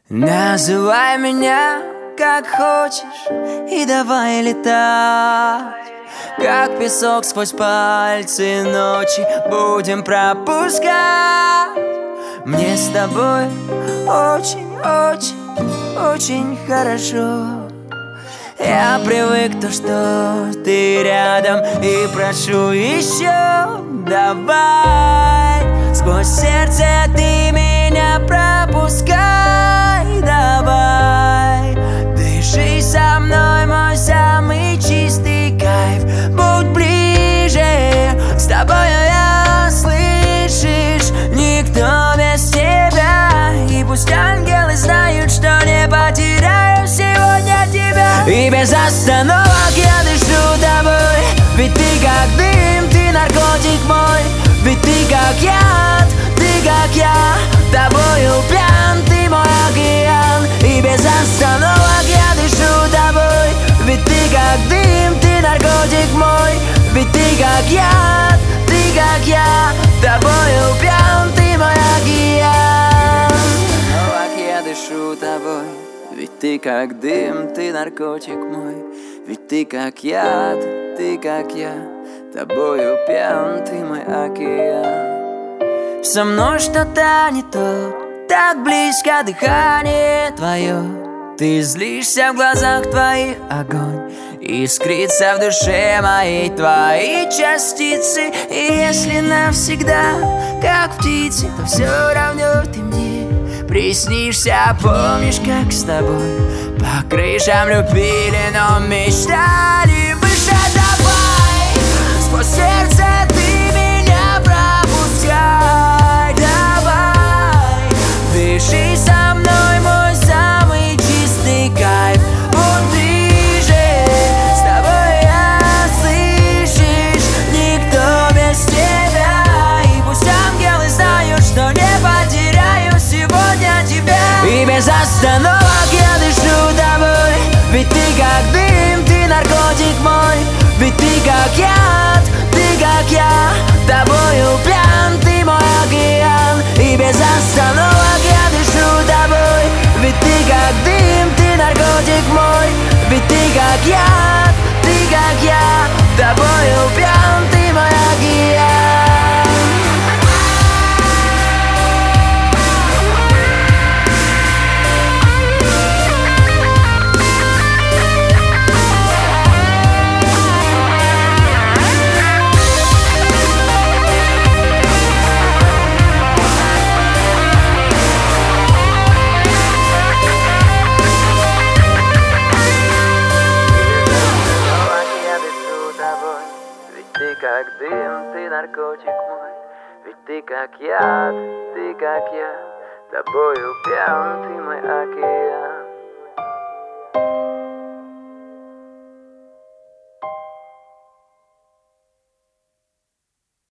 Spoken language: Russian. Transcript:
Называй меня как хочешь и давай летать, как песок сквозь пальцы ночи будем пропускать. Мне с тобой очень хорошо. Я привык то, что ты рядом, и прошу еще. Давай, сквозь сердце ты меня пропускай. Давай, дыши со мной, мой самый чистый кайф. Будь ближе, с тобою я, слышишь, никто без тебя. И пусть ангелы знают, что не потеряю сегодня тебя. И без остановок я дышу тобой, ведь ты как дым, ты наркотик мой. Ведь ты как яд, ты как я, тобою пьян, ты мой океан. И без остановок я дышу тобой, ведь ты как дым, ты наркотик мой. Ведь ты как яд, ты как я, тобою пьян, ты мой океан. Остановок я дышу тобой, ведь ты как дым, ты наркотик мой. Ведь ты как яд, ты как я, тобою пьян, ты мой океан. Со мной что-то не то, так близко дыхание твое. Ты злишься, в глазах твоих огонь, искрится в душе моей твои частицы. И если навсегда, как птицы, то все равно ты мне приснишься. Помнишь, как с тобой по крышам любили, но мечтали выше. Давай, сквозь сердце ты меня пропускай. Давай, дыши со мной, мой самый чистый кайф. Будь ближе, с тобой я, слышишь, никто без тебя. И пусть ангелы знают, что не потеряю сегодня тебя. И без остановок я дышу тобой, ведь ты как дым, ты наркотик мой. Ведь ты как яд, ты как я, тобою пьян, ты мой океан. И без остановок я дышу тобой, ведь ты как дым, ты наркотик мой. Ведь ты как яд, ты как я, тобою пьян, ты мой океан. Ты как дым, ты наркотик мой. Ведь ты как яд, ты как я, тобою пьян, ты мой океан.